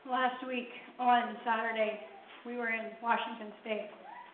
Last week on Saturday, we were in Washington State,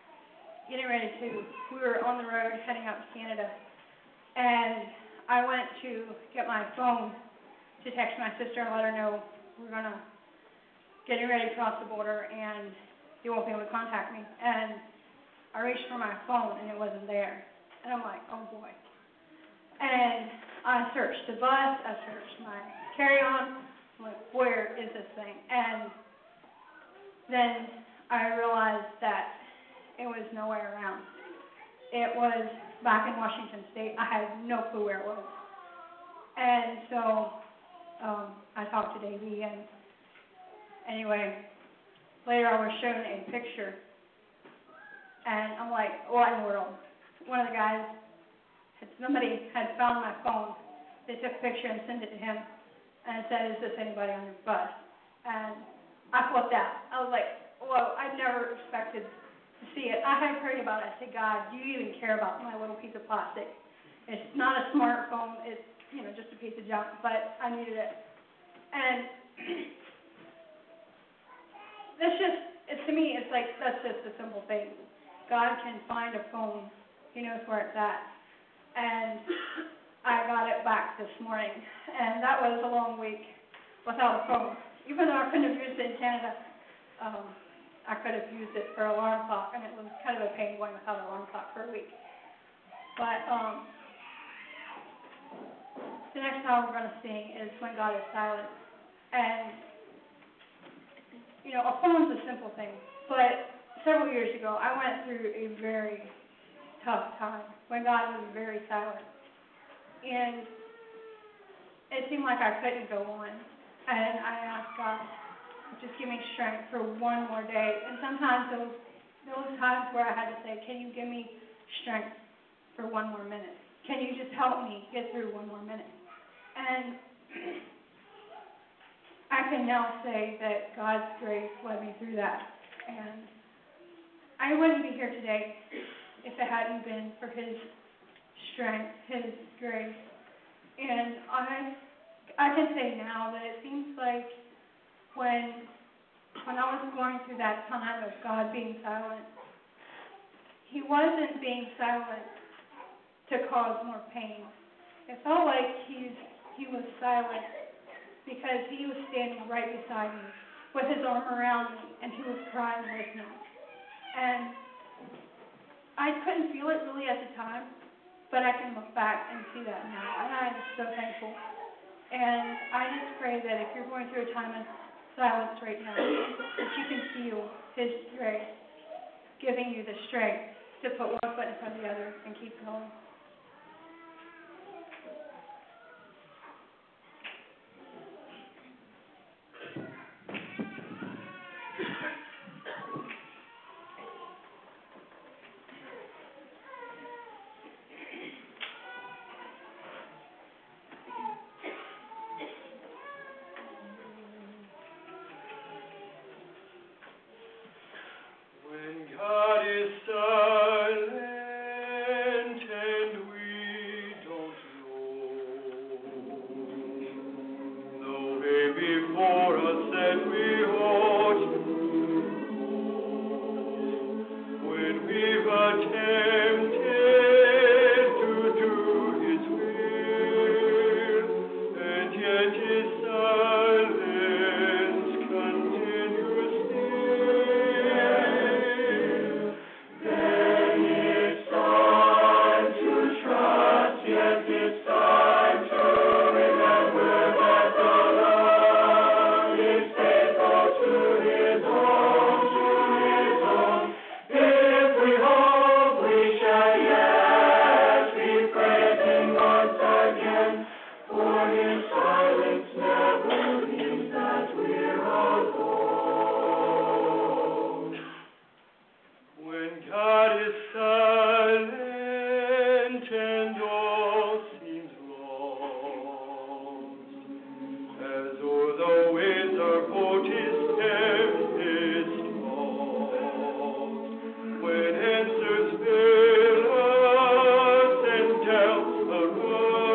we were on the road heading out to Canada, and I went to get my phone to text my sister and let her know we're getting ready to cross the border and you won't be able to contact me. And I reached for my phone and it wasn't there. And I'm like, oh boy. And I searched the bus, I searched my carry-on. I'm like, where is this thing? And then I realized that it was nowhere around. It was back in Washington State. I had no clue where it was. And so I talked to Davey, and anyway, later I was shown a picture, and I'm like, what in the world? One of the guys, somebody had found my phone. They took a picture and sent it to him, and said, is this anybody on your bus? And I flipped out. I was like, whoa, I never expected to see it. I had prayed about it. I said, God, do you even care about my little piece of plastic? It's not a smartphone. It's, just a piece of junk, but I needed it. And to me, it's like, that's just a simple thing. God can find a phone. He knows where it's at. And I got it back this morning, and that was a long week without a phone. Even though I couldn't have used it in Canada, I could have used it for an alarm clock, and it was kind of a pain going without an alarm clock for a week. But the next song we're going to sing is When God is Silent. And, a phone's a simple thing, but several years ago, I went through a very tough time when God was very silent. And it seemed like I couldn't go on. And I asked God, just give me strength for one more day. And sometimes those times where I had to say, can you give me strength for one more minute? Can you just help me get through one more minute? And I can now say that God's grace led me through that. And I wouldn't be here today if it hadn't been for His strength, His grace. And I can say now that it seems like when I was going through that time of God being silent, He wasn't being silent to cause more pain. It felt like He was silent because He was standing right beside me with His arm around me, and He was crying with me. And I couldn't feel it really at the time, but I can look back and see that now, and I am so thankful. And I just pray that if you're going through a time of silence right now, that you can feel His grace giving you the strength to put one foot in front of the other and keep going.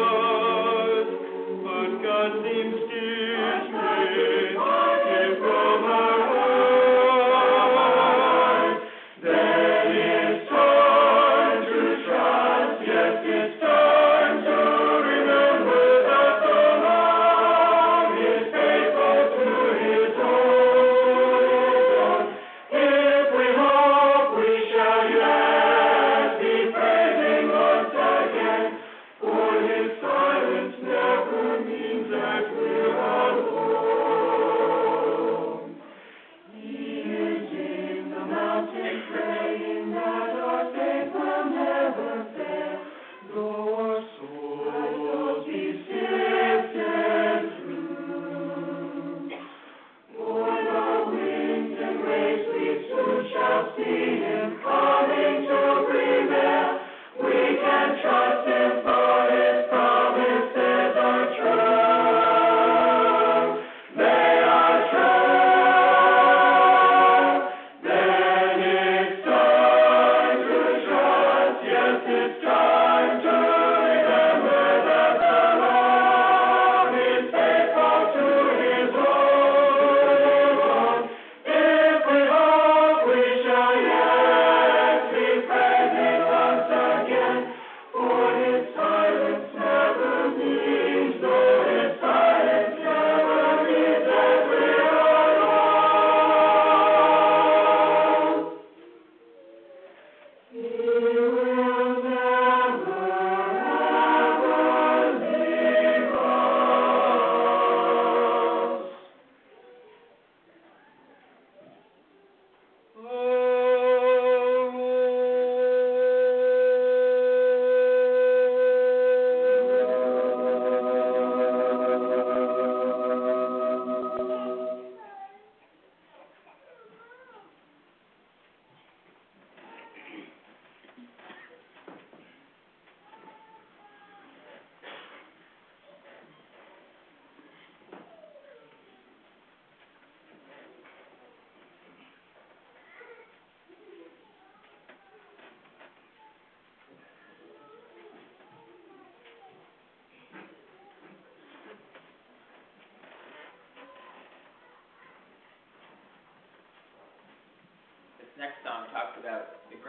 God seems to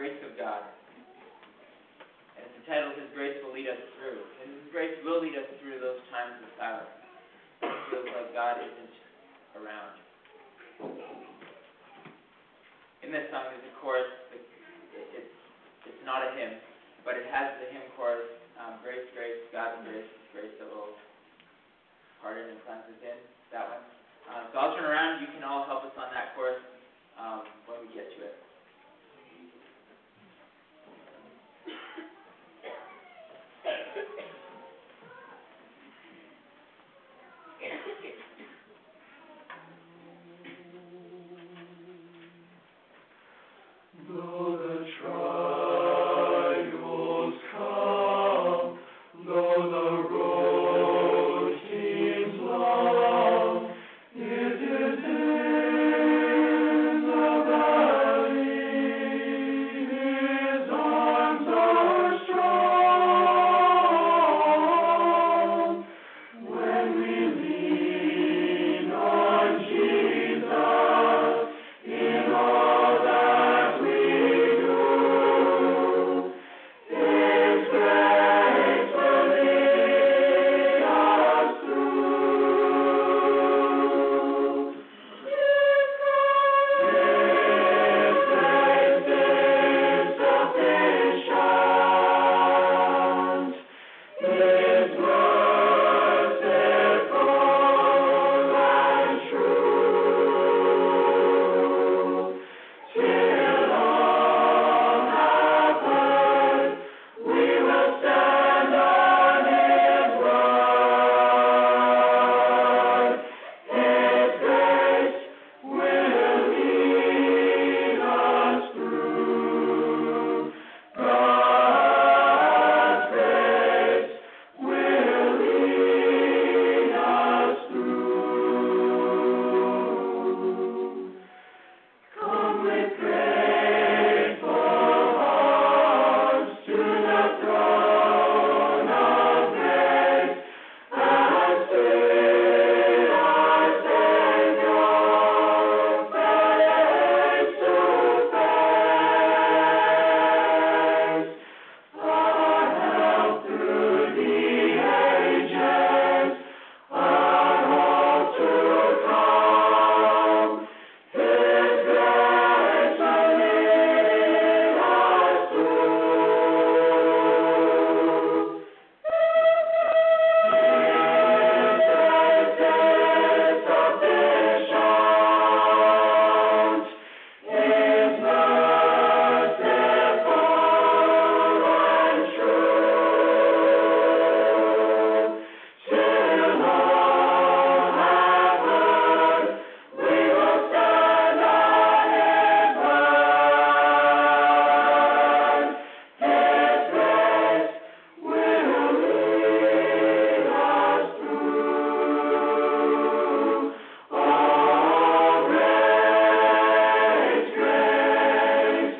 Grace of God. And it's entitled, His Grace Will Lead Us Through. And His grace will lead us through those times of silence. It feels like God isn't around. In this song, there's a chorus. It's not a hymn, but it has the hymn chorus, Grace, Grace, God's grace, grace that will pardon and cleanse within, that one. So I'll turn around. You can all help us on that chorus when we get to it. Though the trials come, though the road seems long, it is in the valley His arms are strong. When we lean on Jesus in all that we do, His grace will lead us through. His grace is sufficient. His merciful and true. Till all have heard, we will stand on His word. His grace will lead us through. God's grace will lead us through. Come with grateful hearts to the throne of grace and see our Savior face to face. Our help through the ages, our hope to come. His grace will lead us through. His grace is sufficient. His merciful and true. Till all have heard, we will stand on His word. His grace will lead us through. Oh, grace, grace,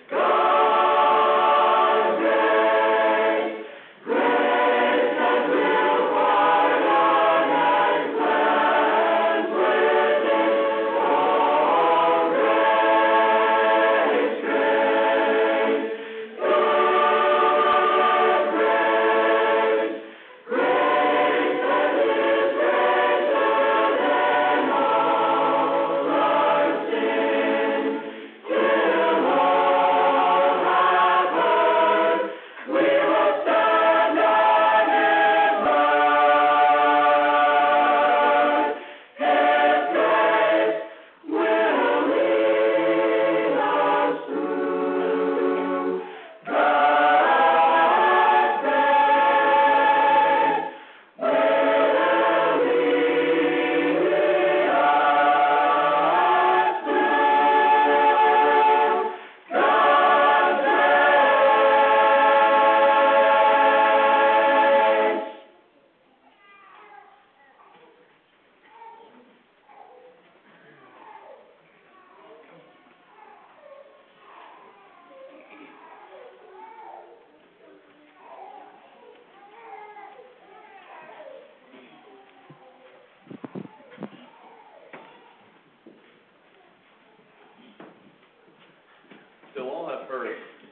God's grace, grace that will pardon and cleanse within. Oh, grace, grace, God's grace, grace that is greater than all our sin. Till all have heard, we will stand on His word. His grace will lead us through. God's grace will lead us through. God's grace. Till all have heard,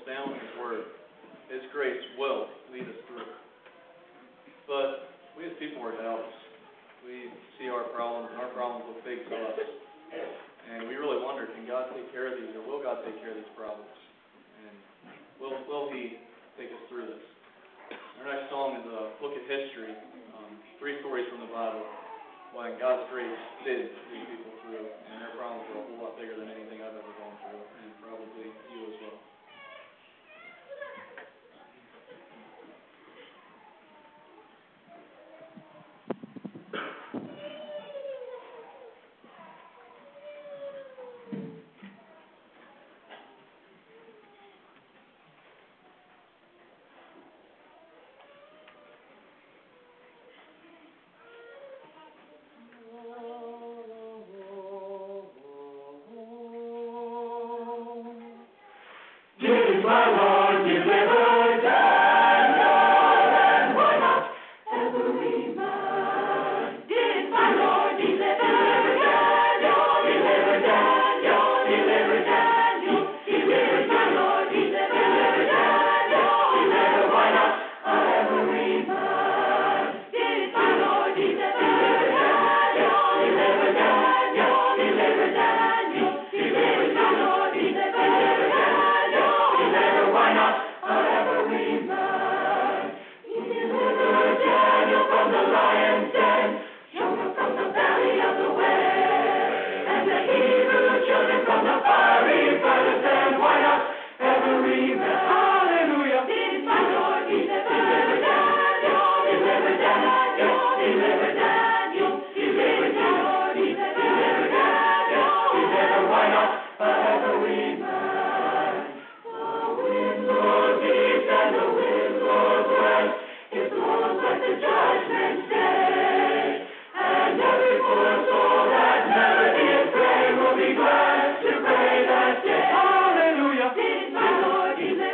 stand on His Word. His grace will lead us through. But we as people are doubters. We see our problems, and our problems look big to us. And we really wonder, can God take care of these, or will God take care of these problems? And will He take us through this? Our next song is a look at history, 3 stories from the Bible, when God's grace did lead people through, and their problems were a whole lot bigger than anything I've ever gone through, and probably you as well. Did my Lord deliver Daniel, and why not every man? Did my Lord deliver Daniel, deliver Daniel, deliver Daniel, deliver my Lord, deliver Daniel, deliver why not every man? Did my Lord deliver Daniel, deliver Daniel, deliver Daniel, deliver my Lord, deliver why not every man? He delivered Daniel from the lion's den, Jonah from the belly of the whale, and the Hebrew children from the fiery furnace. And why not every man? Hallelujah! Did my Lord deliver Daniel, deliver Daniel, deliver Daniel, deliver my Lord, deliver Daniel, deliver why not every man? And the wind blows west, it blows like the judgment day. And every poor soul that never did pray will be glad to pray that day. Hallelujah! Did my Lord deliver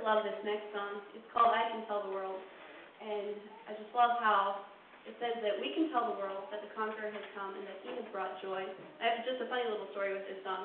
really love this next song. It's called I Can Tell the World. And I just love how it says that we can tell the world that the conqueror has come and that he has brought joy. I have just a funny little story with this song.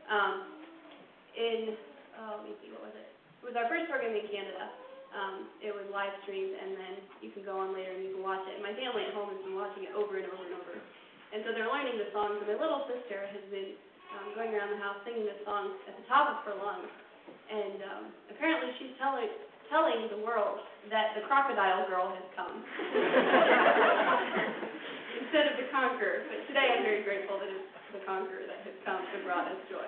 Let me see, what was it? It was our first program in Canada. It was live streamed, and then you can go on later and you can watch it. And my family at home has been watching it over and over and over. And so they're learning the songs, and my little sister has been going around the house singing this song at the top of her lungs. And apparently she's telling the world that the crocodile girl has come instead of the conqueror. But today I'm very grateful that it's the conqueror that has come and brought us joy.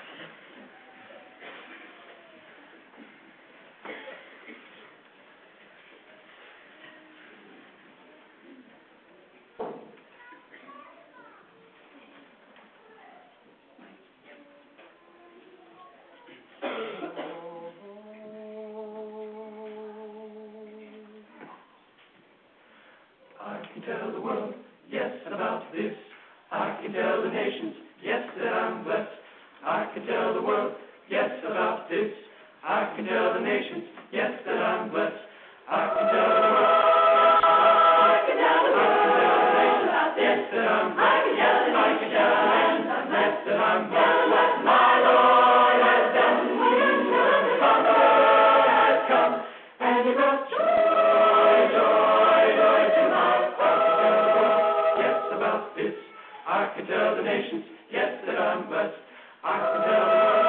I can tell the world, yes, about this. I can tell the nations, yes, that I'm blessed. I can tell the world, yes, about this. I can tell the nations, yes, that I'm blessed. I can tell the world, I can tell the nations, yes, that I'm blessed. I can tell the nations, yes, that I'm blessed. What my Lord has done, the conqueror has come, and he brought joy, joy, joy to my heart. Yes, about this. I can tell the nations, yes, that I'm blessed. I can tell the world,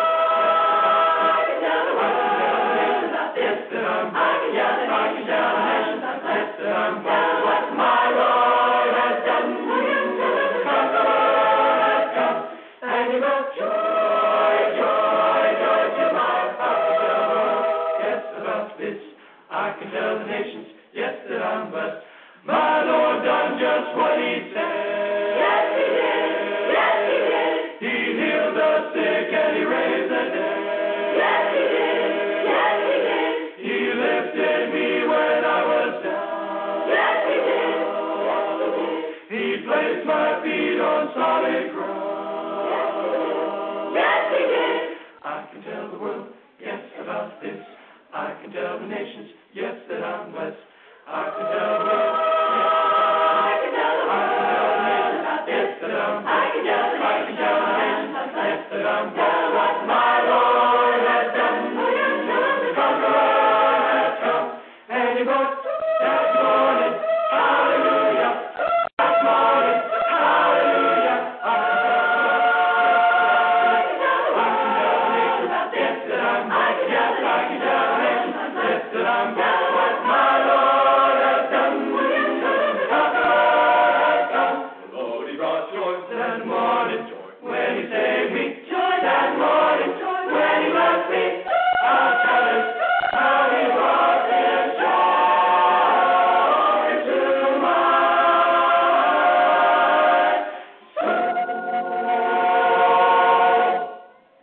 I can tell the nations, yes, that I'm blessed. I can tell the nations, yes, that I'm blessed. What my Lord has done, the conqueror has come, and he brought joy, joy, joy to my heart. Yes, about this. I can tell the nations, yes, that I'm blessed. My Lord done just what he said. Yes, he did. Yes, he did. He healed the sick and he raised the dead. Yes, he did. Yes, he did. He lifted me when I was down. Yes, he did. Yes, he did. He placed my feet on solid ground. Yes, he did. I can tell the world, yes, about this. I can tell the nations, yes, that I'm blessed. I can tell the world, yes, I can tell the nations, yes, that I'm blessed. I can tell the nations, yes, that I'm blessed. What my Lord has done, the conqueror has come, and he brought that morning, hallelujah, that morning, hallelujah. I can tell the nations, yes, that I'm blessed. I can tell the nations, yes, that I'm blessed. What my Lord has done, the conqueror has come. The Lord, he brought joy that morning, when he saved me. Joy that morning, when he blessed me. I'll tell it, how he brought this joy to my soul.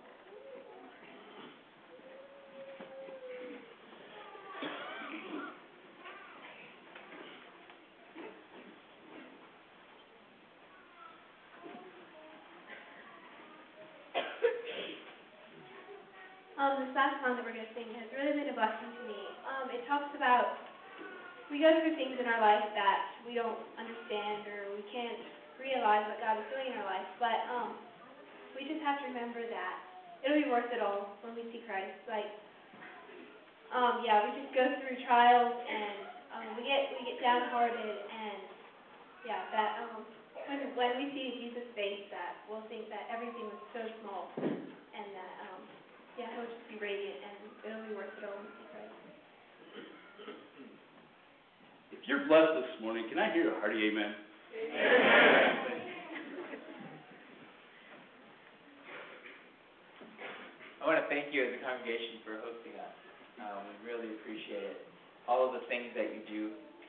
This last song that we're going to sing has really been a blessing to me. It talks about we go through things in our life that we don't understand or we can't realize what God is doing in our life, but we just have to remember that it'll be worth it all when we see Christ. Like, we just go through trials and we get downhearted, and when we see Jesus' face, that we'll think that everything was so small, and that he'll just be radiant, and it'll be worth it all when we see Christ. If you're blessed this morning, can I hear a hearty amen? Amen. I want to thank you as a congregation for hosting us. We really appreciate it. All of the things that you do.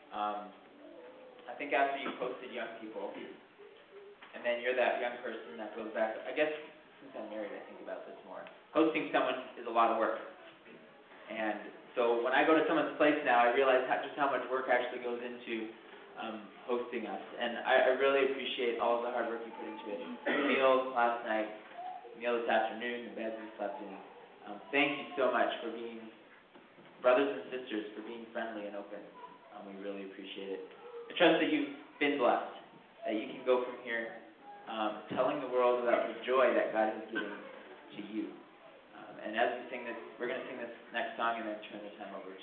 I think after you've hosted young people, and then you're that young person that goes back, I guess since I'm married, I think about this more. Hosting someone is a lot of work. And so when I go to someone's place now, I realize just how much work actually goes into hosting us. And I really appreciate all of the hard work you put into it. The meal last night, the meal this afternoon, the beds we slept in. Thank you so much for being brothers and sisters for being friendly and open. We really appreciate it. I trust that you've been blessed, that you can go from here telling the world about the joy that God has given to you. And as we sing this, we're going to sing this next song and then turn the time over to